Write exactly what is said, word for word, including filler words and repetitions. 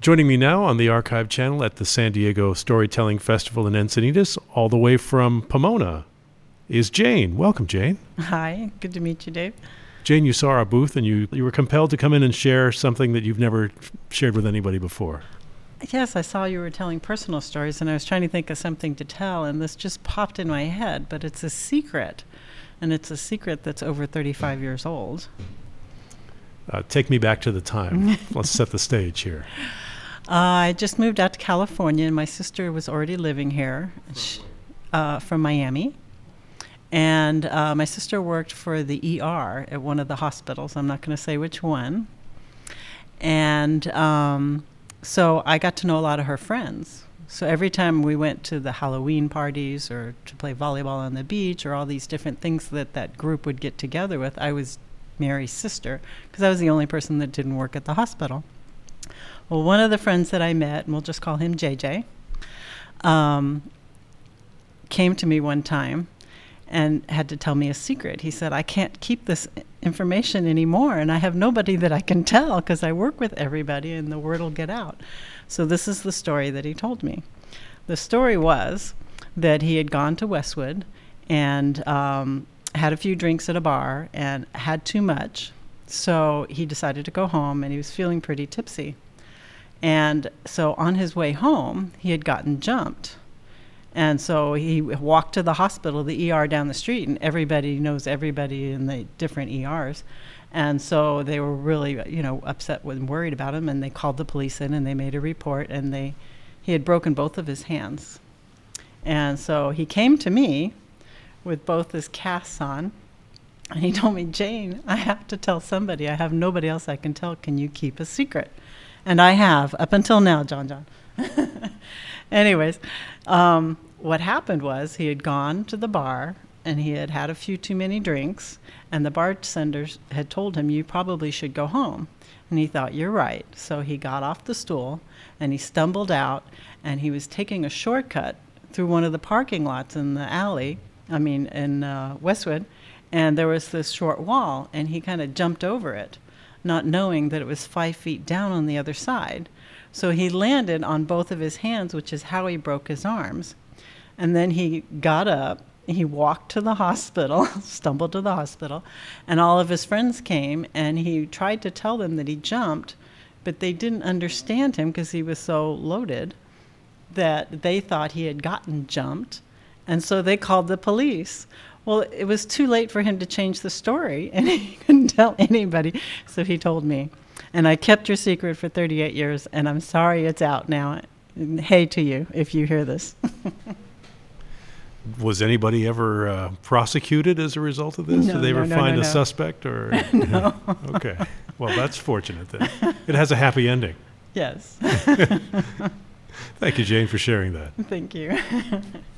Joining me now on the Archive channel at the San Diego Storytelling Festival in Encinitas, all the way from Pomona, is Jane. Welcome, Jane. Hi, good to meet you, Dave. Jane, you saw our booth and you, you were compelled to come in and share something that you've never shared with anybody before. Yes, I saw you were telling personal stories, and I was trying to think of something to tell, and this just popped in my head, but it's a secret, and it's a secret that's over thirty-five years old. Uh, take me back to the time. Let's set the stage here. Uh, I just moved out to California, and my sister was already living here she, uh, from Miami. And uh, my sister worked for the E R at one of the hospitals. I'm not going to say which one. And um, so I got to know a lot of her friends. So every time we went to the Halloween parties or to play volleyball on the beach or all these different things that that group would get together with, I was Mary's sister because I was the only person that didn't work at the hospital. Well, one of the friends that I met, and we'll just call him J J, um, came to me one time and had to tell me a secret. He said, I can't keep this information anymore, and I have nobody that I can tell because I work with everybody and the word will get out. So this is the story that he told me. The story was that he had gone to Westwood and um, had a few drinks at a bar and had too much. So he decided to go home, and he was feeling pretty tipsy. And so on his way home, he had gotten jumped. And so he walked to the hospital, the E R down the street, and everybody knows everybody in the different E Rs. And so they were really, you know, upset and worried about him, and they called the police in, and they made a report, and they he had broken both of his hands. And so he came to me with both his casts on, and he told me, Jane, I have to tell somebody. I have nobody else I can tell. Can you keep a secret? And I have, up until now, John John. Anyways, um, what happened was he had gone to the bar, and he had had a few too many drinks, and the bartenders had told him, you probably should go home. And he thought, you're right. So he got off the stool, and he stumbled out, and he was taking a shortcut through one of the parking lots in the alley, I mean, in uh, Westwood, and there was this short wall, and he kind of jumped over it, not knowing that it was five feet down on the other side. So he landed on both of his hands, which is how he broke his arms. And then he got up, he walked to the hospital, stumbled to the hospital, and all of his friends came, and he tried to tell them that he jumped, but they didn't understand him because he was so loaded that they thought he had gotten jumped, and so they called the police. Well, it was too late for him to change the story, and he couldn't tell anybody, so he told me. And I kept your secret for thirty-eight years, and I'm sorry it's out now. Hey to you, if you hear this. Was anybody ever uh, prosecuted as a result of this? No, Did they no, ever no, find no, a no. suspect? Or No. Okay. Well, that's fortunate then. It has a happy ending. Yes. Thank you, Jane, for sharing that. Thank you.